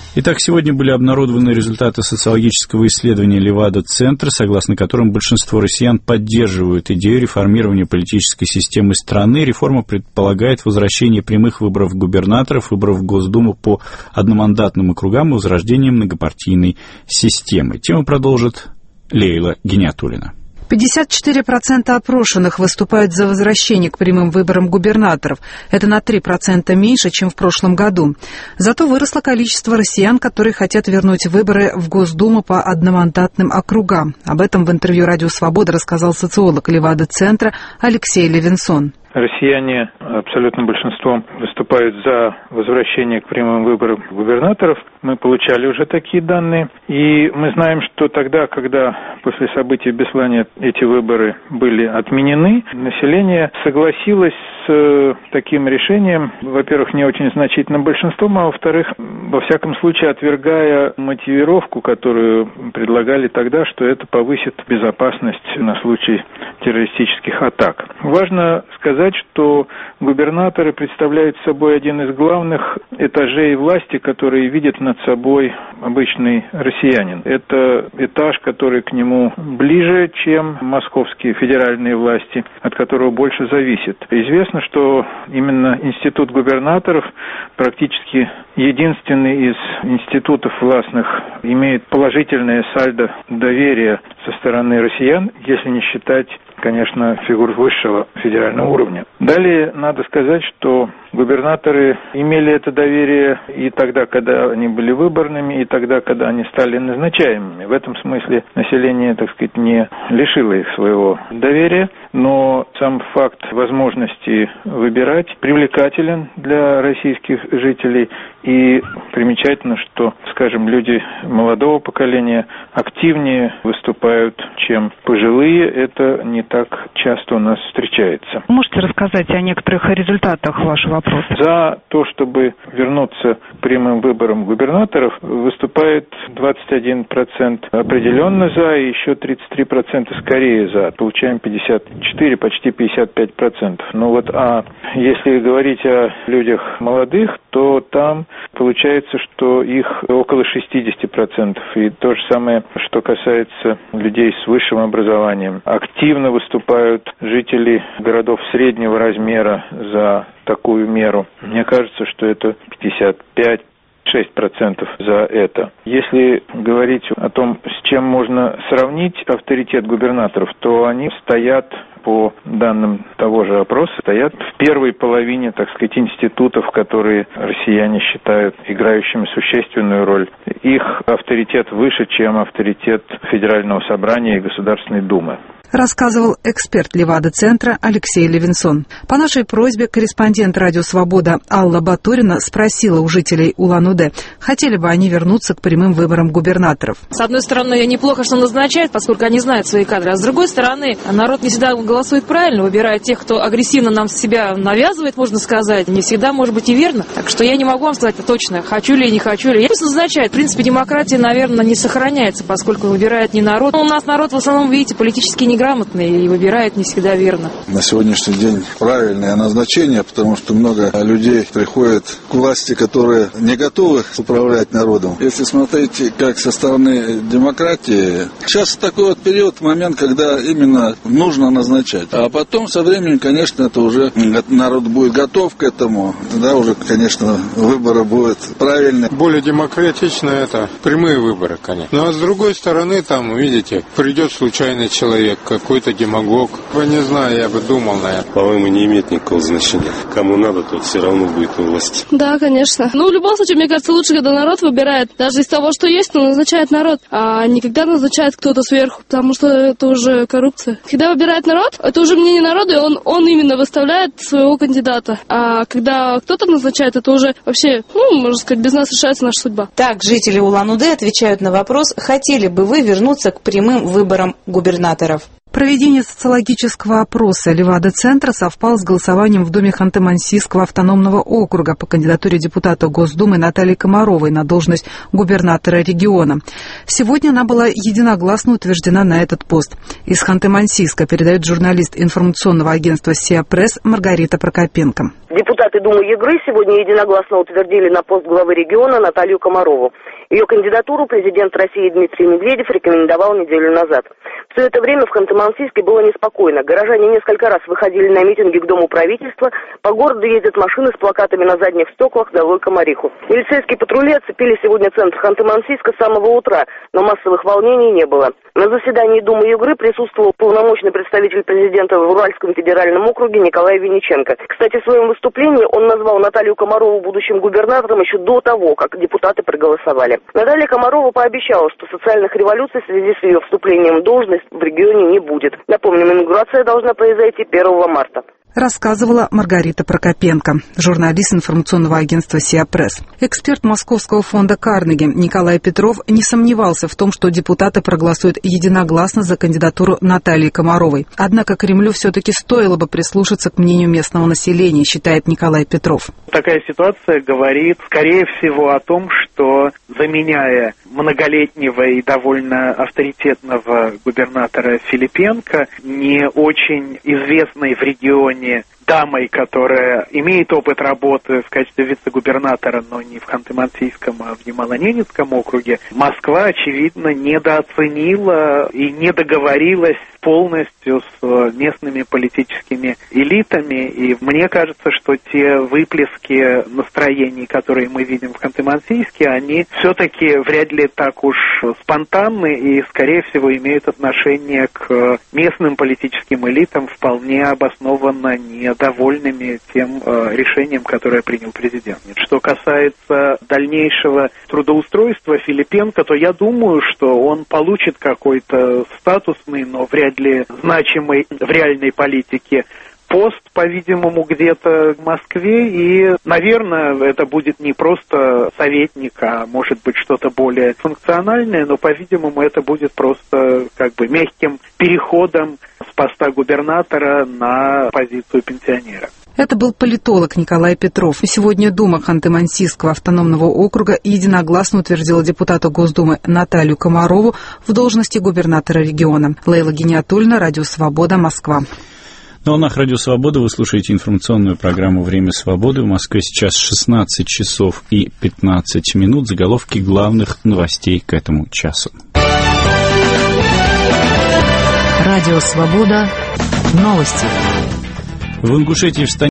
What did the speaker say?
Итак, сегодня были обнародованы результаты социологического исследования Левада-Центр, согласно которым большинство россиян поддерживают идею реформирования политической системы страны. Реформа предполагает возвращение прямых выборов губернаторов, выборов в Госдуму по одномандатным округам и возрождение многопартийной системы. Тему продолжит Лейла Гиниатуллина. 54% опрошенных выступают за возвращение к прямым выборам губернаторов. Это на 3% меньше, чем в прошлом году. Зато выросло количество россиян, которые хотят вернуть выборы в Госдуму по одномандатным округам. Об этом в интервью «Радио Свобода» рассказал социолог Левада-Центра Алексей Левинсон. Россияне абсолютным большинством выступают за возвращение к прямым выборам губернаторов. Мы получали уже такие данные. И мы знаем, что тогда, когда после событий в Беслане эти выборы были отменены, население согласилось с таким решением, во-первых, не очень значительным большинством, а во-вторых, во всяком случае, отвергая мотивировку, которую предлагали тогда, что это повысит безопасность на случай террористических атак. Важно сказать, что губернаторы представляют собой один из главных этажей власти, которые видит над собой обычный россиянин. Это этаж, который к нему ближе, чем московские федеральные власти, от которого больше зависит. Известно, что именно институт губернаторов практически единственный из институтов властных имеет положительное сальдо доверия со стороны россиян, если не считать, конечно, фигур высшего федерального уровня. Далее надо сказать, что губернаторы имели это доверие и тогда, когда они были выборными, и тогда, когда они стали назначаемыми. В этом смысле население, так сказать, не лишило их своего доверия, но сам факт возможности выбирать привлекателен для российских жителей. И примечательно, что, скажем, люди молодого поколения активнее выступают, чем пожилые. Это не так часто у нас встречается. Можете рассказать о некоторых результатах вашего опроса? За то, чтобы вернуться к прямым выборам губернаторов, выступает 21% определенно за, и еще 33% скорее за. Получаем 54, почти 55%. Ну вот, а если говорить о людях молодых, то там получается, что их около 60%. И то же самое, что касается людей с высшим образованием. Активно выступают жители городов среднего размера за такую меру. Мне кажется, что это 55-6% за это. Если говорить о том, с чем можно сравнить авторитет губернаторов, то они стоят, по данным того же опроса, стоят в первой половине, так сказать, институтов, которые россияне считают играющими существенную роль. Их авторитет выше, чем авторитет Федерального собрания и Государственной Думы. Рассказывал эксперт Левада-Центра Алексей Левинсон. По нашей просьбе корреспондент «Радио Свобода» Алла Батурина спросила у жителей Улан-Удэ, хотели бы они вернуться к прямым выборам губернаторов. С одной стороны, неплохо, что назначают, поскольку они знают свои кадры, а с другой стороны, народ не всегда голосует правильно, выбирает тех, кто агрессивно нам себя навязывает, можно сказать, не всегда может быть и верно. Так что я не могу вам сказать точно, хочу ли, не хочу ли. Пусть назначают. В принципе, демократия, наверное, не сохраняется, поскольку выбирает не народ. У нас народ в основном, видите, политически неграмотный и выбирает не всегда верно. На сегодняшний день правильное назначение, потому что много людей приходят к власти, которые не готовы управлять народом. Если смотреть, как со стороны демократии, сейчас такой вот период, момент, когда именно нужно назначать. А потом со временем, конечно, это уже народ будет готов к этому. Да, уже, конечно, выборы будут правильные. Более демократично это прямые выборы, конечно. Но с другой стороны, там, видите, придет случайный человек, какой-то демагог. Я не знаю, я бы думал, наверное. По-моему, не имеет никакого значения. Кому надо, тот все равно будет у власти. Да, конечно. Ну, в любом случае, мне кажется, лучше, когда народ выбирает. Даже из того, что есть, то назначает народ. А не когда назначает кто-то сверху, потому что это уже коррупция. Когда выбирает народ, это уже мнение народа, и он именно выставляет своего кандидата. А когда кто-то назначает, это уже вообще, можно сказать, без нас решается наша судьба. Так, жители Улан-Удэ отвечают на вопрос, хотели бы вы вернуться к прямым выборам губернаторов. Проведение социологического опроса Левада-Центра совпало с голосованием в Думе Ханты-Мансийского автономного округа по кандидатуре депутата Госдумы Натальи Комаровой на должность губернатора региона. Сегодня она была единогласно утверждена на этот пост. Из Ханты-Мансийска передает журналист информационного агентства «Сиа Пресс» Маргарита Прокопенко. Депутаты Думы Егры сегодня единогласно утвердили на пост главы региона Наталью Комарову. Ее кандидатуру президент России Дмитрий Медведев рекомендовал неделю назад. Все это время в Ханты-Мансийске было неспокойно. Горожане несколько раз выходили на митинги к Дому правительства. По городу ездят машины с плакатами на задних стеклах «Долой Комариху». Милицейские патрули оцепили сегодня центр Ханты-Мансийска с самого утра, но массовых волнений не было. На заседании Думы Егры присутствовал полномочный представитель президента в Уральском федеральном округе Николай Винниченко. Кстати, в своем выступлении он назвал Наталью Комарову будущим губернатором еще до того, как депутаты проголосовали. Наталья Комарова пообещала, что социальных революций в связи с ее вступлением в должность в регионе не будет. Напомним, инаугурация должна произойти 1 марта. Рассказывала Маргарита Прокопенко, журналист информационного агентства «Сиа Пресс». Эксперт Московского фонда Карнеги Николай Петров не сомневался в том, что депутаты проголосуют единогласно за кандидатуру Натальи Комаровой. Однако Кремлю все-таки стоило бы прислушаться к мнению местного населения, считает Николай Петров. Такая ситуация говорит, скорее всего, о том, что, заменяя многолетнего и довольно авторитетного губернатора Филипенко, не очень известной в регионе дамой, которая имеет опыт работы в качестве вице-губернатора, но не в Ханты-Мансийском, а в Ямало-Ненецком округе, Москва, очевидно, недооценила и не договорилась полностью с местными политическими элитами. И мне кажется, что те выплески настроений, которые мы видим в Ханты-Мансийске, они все-таки вряд ли так уж спонтанны и, скорее всего, имеют отношение к местным политическим элитам, вполне обоснованно недовольными тем решением, которое принял президент. Что касается дальнейшего трудоустройства Филипенко, то я думаю, что он получит какой-то статусный, но вряд ли значимый в реальной политике пост, по-видимому, где-то в Москве, и, наверное, это будет не просто советник, а может быть что-то более функциональное, но, по-видимому, это будет просто как бы мягким переходом с поста губернатора на позицию пенсионера. Это был политолог Николай Петров. Сегодня Дума Ханты-Мансийского автономного округа единогласно утвердила депутата Госдумы Наталью Комарову в должности губернатора региона. Лейла Гиниатульна, Радио Свобода, Москва. На волнах Радио Свобода вы слушаете информационную программу «Время свободы». В Москве сейчас 16 часов и 15 минут. Заголовки главных новостей к этому часу. Радио Свобода. Новости. В Ингушетии